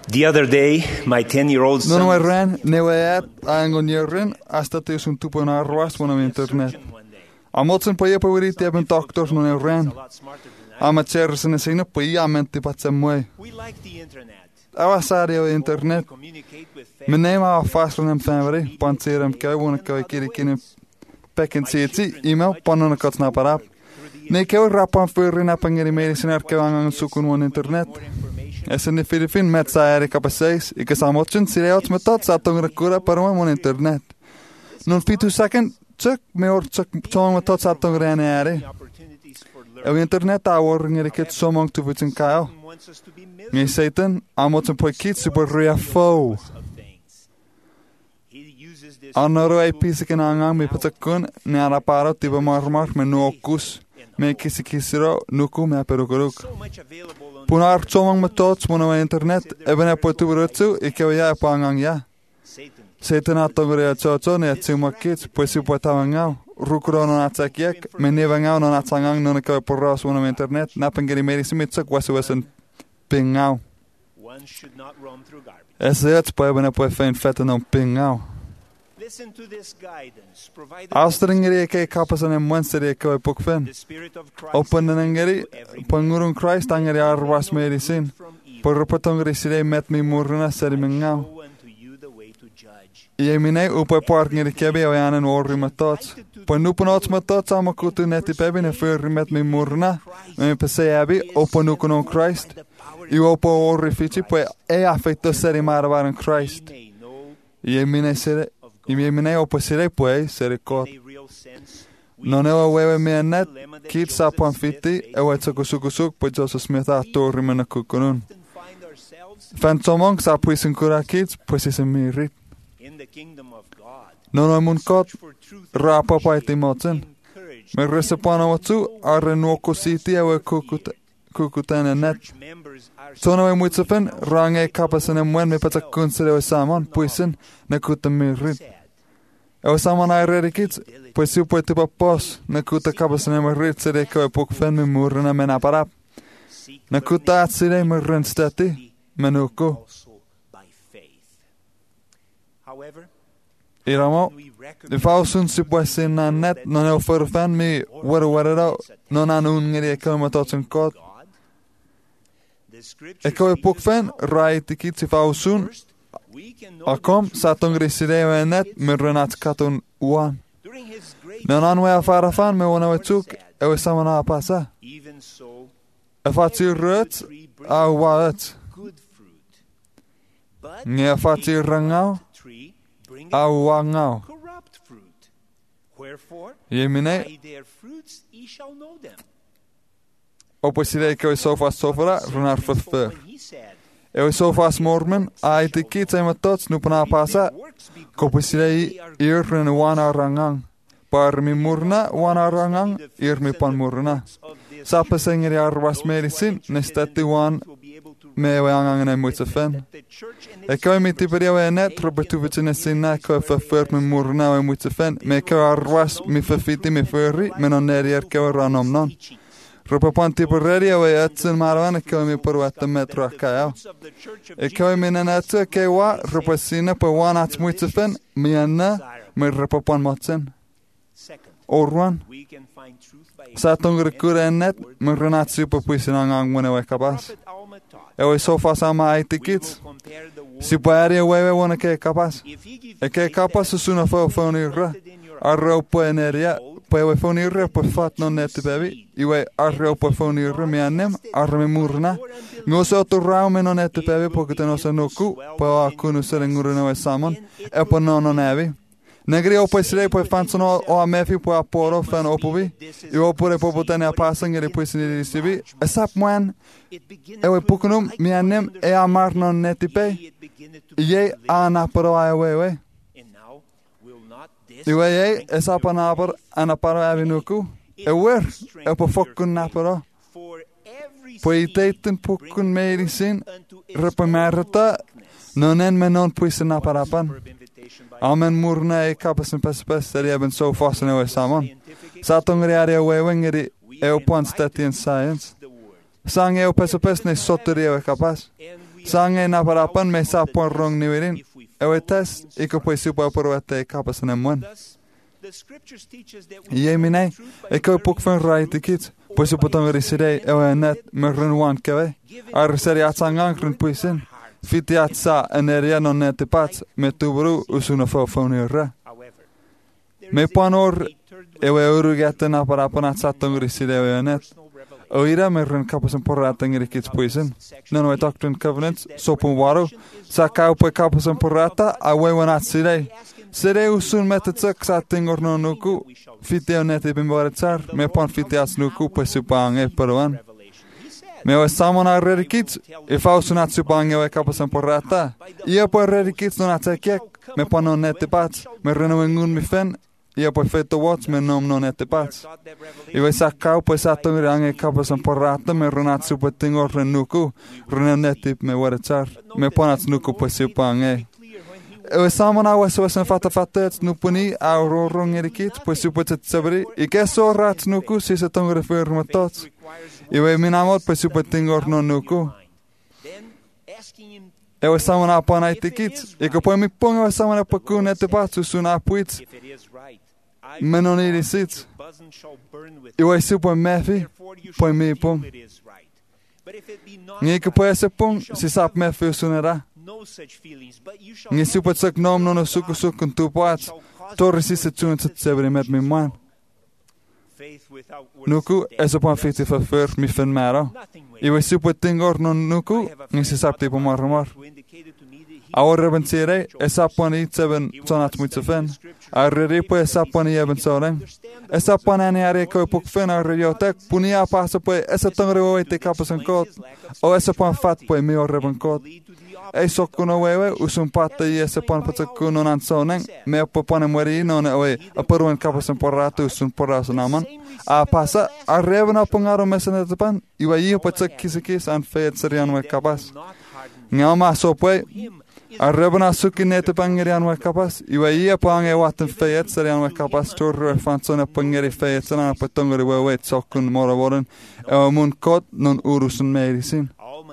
The other day, my 10-year-old son No ran, newe angon yerin, hasta te un tupo na arwas wana internet. Amotsen pa ye pa wiri te ben doctors no ran. Amateur sen sina pa ye amenti patsemwe. We like the internet. Awa sario internet. Communicate with Me neema fastlem family, panserem ka wona ka kiri kine pekin city email panona katsna parap. Ne keu rapan furina pangeri mediciner ka angan sukun won internet. Esen Filipin met saere kapasseis, ik is amotchen sireots met tot satong recura per mon internet. Non fitu second, tsuk me or tsuk tong met tot satong renere. El internet hour ngeriket somong tu vitin kaio. Me Satan, amotchen po kit super reafo. Anoro ai pisiken angang me patakun ne araparo tiba marmar me nokus. Me kisiro nuku me perukuruk. Punar somong metots mono internet even po tu rutsu ikew ya pangang ya. Satan atongre chocho ne tsumakit pues si potawangau. Rukro no atsakiek me nevangau no atsangang no ke porras mono internet na pengeri merismitsuk waswasen pingau. One should not roam through garbage. Esse po even po fein fette no pingau. Listen to this guidance provided Austringeri ke kapasan en monster ke pok fen. the Spirit of Christ. Open ngeri pangurung Christ angeri arwas medicine. Por potongri sire met mi murna sermingau. Show unto you the way to judge. Ie mine upe park ngeri kebe o yanen orri matots. Po nuponots matots amakutu neti pebi ne furri met mi murna. Me pese abi open nukonon Christ. I opo orri fici po e affetto seri marvaran Christ. May know Ie mine sire I mine opo sire po sere kot. a real sense. Non è wewe me net kit sapon fitti e wetso kusuk po Joseph Smith a torri mena kukunun. Often find ourselves Fan somong sa puisin kura kids pues is mi rit. in the kingdom of God. Non è mun kot For truth, rapa pa timotsen. encouraged Me resepana watsu arre nuoko city e we kukutene net. church members are Sono e muitsefen range kapasen en wen me pata kunsere o samon puisin na kuta mi rit. sad. E o samon ai redi kids pues si po tipa pos na kuta kapasen en rit sere ko e puk fen me murna mena parap. Seek Na kuta atsire me rin stati menuko. also by faith. However, Iramo we if I was soon si pues in na net non e o for fan me wera non anu ngeri e kama totsen kot. God, the E scripture ko e puk fen rai tikit si fa soon first, we can know akom satong risire net me renat katun uan. during his great Non anu e afara fan me wona wetuk e we samana pasa. even so E fati rut a waet. good fruit. But Nge fati rangau tree bring a wangau. corrupt fruit. Wherefore, Ye mine by their fruits ye shall know them. o pues sire ko e sofa sofra runar For fur. when he said, E o sofa mormen ai tikit e matot nu pana pasa. works be good, Kopisirei irren wana rangang. Par mi murna wana rangang ir mi pan murna. Sapa sengeri arwas medicin nestati wan will be able to me we angang e muitse fen. the church and E koi mi tiperia we net robertu vicine sinna ko fa furt mi murna we muitse fen. Me ko arwas mi fa fiti mi furri me non nerier ko ranom non. Ropa pan tiperia we atsen marwan e koi mi porwata metro akaya. of the church of E koi mi nanatu ke wa ropa sina po wan at muitse fen. Mi anna me ropa pan motsen. second, Orwan. we can find truth by Satong recure net, me renat super puisin ang wene we kapas. Prophet Alma taught. E we sofa sama ai We will tikits. compare the word. Si paari wewe wona ke kapas. If he give E ke kapas suna fa fonira. in your Arreo po eneria. Po we fonira po fat non net bevi. Iwe arreo po fonira mi annem. Arre me murna. Ngoso to rao me non net bevi po kete no se noku. Po akunu se nguruna we samon. E po non nevi. Negri opo sirei po fansono o amefi po aporo fan opovi. I opore po potene a pasang e po siniri sibi. E sap mwan it beginneth e we to pukunum like mi annem the e amar non netipe. it beginneth to Ie anaparo ai wewe. and now will not this Iwe ie strengthen e sap your anapar anaparo avinuku. E wer e po fokkun naparo. for every Po seed iteiten pukun medicin. unto its Repo own merta. likeness. Non en me non puisen naparapan. Superb invitation by Amen murna e kapasen pes seri eben so fasen e we samon. scientific Satong riari e wewe ngeri e o pon stati in science. the word Sang eu pes ne sotter eu capaz. and we Sange na parapan me sapon rong niwirin. Ewe tes, iko po supa porwete kapasan emuan. Ie minai, iko pukfen raiti kits. Po supa tongeri sidei, ewe net, me renwan kewe. Ar seri atsangang rin puisin. Fiti atsa eneria non neti pats, me tubru usuna fofoni ra. Me panor, ewe urugete na parapan atsa tongeri sidei ewe net. Oira me rin kapasan porrata ngiri kits puisin. Nano e Doctrine Covenants, sopun waro. Sa kaupa kapasan porrata, awe wanat sidei. Sidei usun metetsak sa tingor no nuku. Fiti o neti bimbaretsar, me pan fiti ats nuku pa supange paruan. Me o samon a redi kits, if ausunat supange o kapasan porrata. Ia po redi kits non atsekek, me pan no neti pats, me renovengun mi fen. Ia po feto wats me nom non ete pats. Iwe sa kau po sa tongri ange kapasan porrata me runat supa tingor ren nuku. Runen netip me waretsar. Me ponats nuku po supa ange. Iwe samon awas wasan fata ets nupuni au rorong erikit po supa tsabri. Ike so rats nuku si sa tongri firmatot. Iwe minamot po supa tingor non nuku. Ewe samon apon aitikit. Iko po mi pong ewe samon apakun ete pats usun apuits. Menon irisit. Iwe supa mefi, po mi pong. Ngi ke po ese pong, si sap mefi usunera. Ngi supa tsak nom nono suku sukun tupoats, torri si se tsun tsa tsebri met mi man. Nuku, eso pan fiti fafir mi fen mero. Iwe supa tingor non nuku, ngi si sap tipo marmar. Awar reben sire, esapon i tseben tonat mutsefen. Arreri po esapon i eben soreng. Esapon ani are ko puk fen arriotek, punia pasa po esa tongre o te kapasan kot. O esapon fat po mi or reben kot. Ei sokkuno wewe usun patta i esapon patakkuno nan soneng. Me po pone mueri non oe aparuen kapasan porratu usun porrasan aman. A pasa arreben apongaro mesenetepan. Iwa i patak kisikis an feit serian we kapas. Ngama so po Arrebana suki nete pangerian we kapas. Iwa ia pange watan feit serian we kapas. Torre fansona pangeri feit sana patongeri wewe tsokun moravoren. Ewa mun kot non urusun meirisin.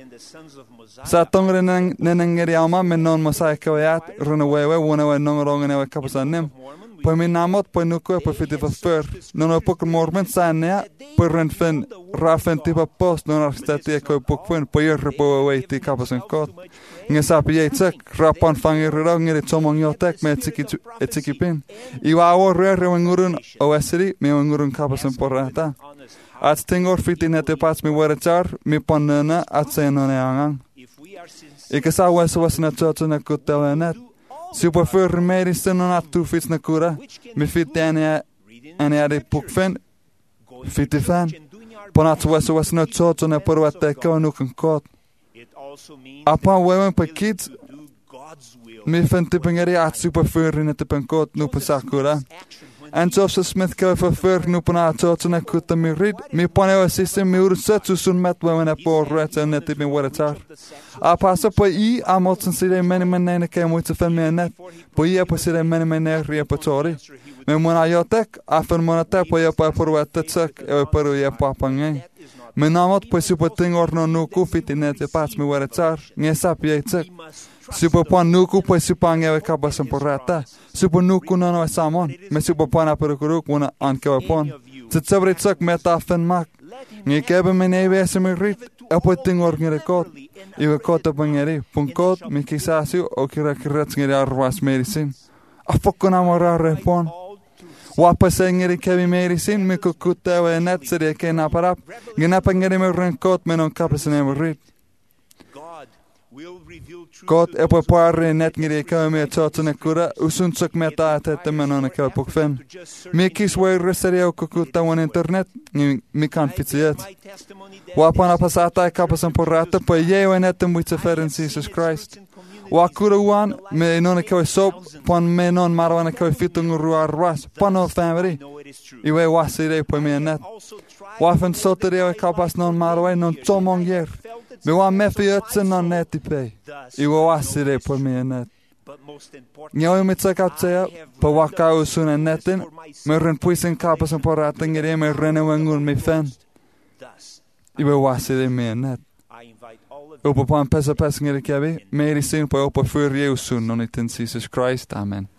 Sa tongeri nenengeri ama men non mosaika weat. Runa wewe wuna we nongorongen ewe kapasanim. Po min namot po nuku po fiti fafur. Nono pok mormen sanea. Po ren fen rafen tipa post non arstati eko pokfun. Po yerre po wewe ti kapasan kot. Nge sapi jeitzek, rapan fangiriro ngiri tomong yotek me etikipin. Iwa awo rere wengurun oesiri, me wengurun kapasan porrata. At tingor fiti nete pats mi werechar, mi ponnena at senone angang. Ike sa wesu wasna tsoto na kutewe net. Super fur meri senon at tu fits na kura. Mi fiti ane ade pukfen, fiti fan. Ponat wesu wasna tsoto na porwate kawa nukan kot. Apa wewen pa kids, mi fen tipengeri at super fur in het tipenkot nu pa sakura. En Joseph Smith ka fa fur nu pa na tsoto na kuta mi rid, mi panewa system mi ursetsu sun met wewen e por ret en net tipin weretar. Apa sa pa I amotsen side meni menene ke moite fen me net, pa I pa side meni menene repertori. Me mona jotek, afen mona te pa ja pa porwete tsek, ewe paru ja pa pangeng. Me namot po supa tingor no nuku fiti nete pats mi weretar, nge sapi jeitzek. Supa pan nuku po supa ngewe kapasan porrata. Supa nuku nono e samon, me supa pan aperukuruk wuna ankewe pon. Tsitsabri tsak meta fen mak. Nge kebe me neve ese mi rit, epo tingor ngere kot. Iwe kot apa ngeri, pun kot mi kisasiu o kira kirets ngeri arwas merisin. Afokko namora repon. Wapa sengeri kevi merisin mi kukutewe net seri ke naparap. Ginapa ngeri me renkot menon kapasan emo rit. God epo parre net ngeri kevi me tsotone kura usun tsuk meta atete menon kevi pukfen. Mi kiswe seri o kukutawan internet mi kan fitiet. Wapa na pasata kapasan porrata po yewe netem with Jesus Christ. Wakura uan me non kevi sop pon me non marwana kevi fitung ruarwas pano family. Iwe wasire po me net. Wafen sotere kapas non marwa non tomong yer. Me wa mefi utsen non netipe. Iwe wasire po me net. Nyawe me tsakatsea po waka usuna netin me ren puisen kapasan porrata ngere me rene wengun me fen. Iwe wasire me net. Upo pan pesa pesa ngeri kiabi. Meri sin po upo för Jesus son. Non iten Jesus Christ. Amen.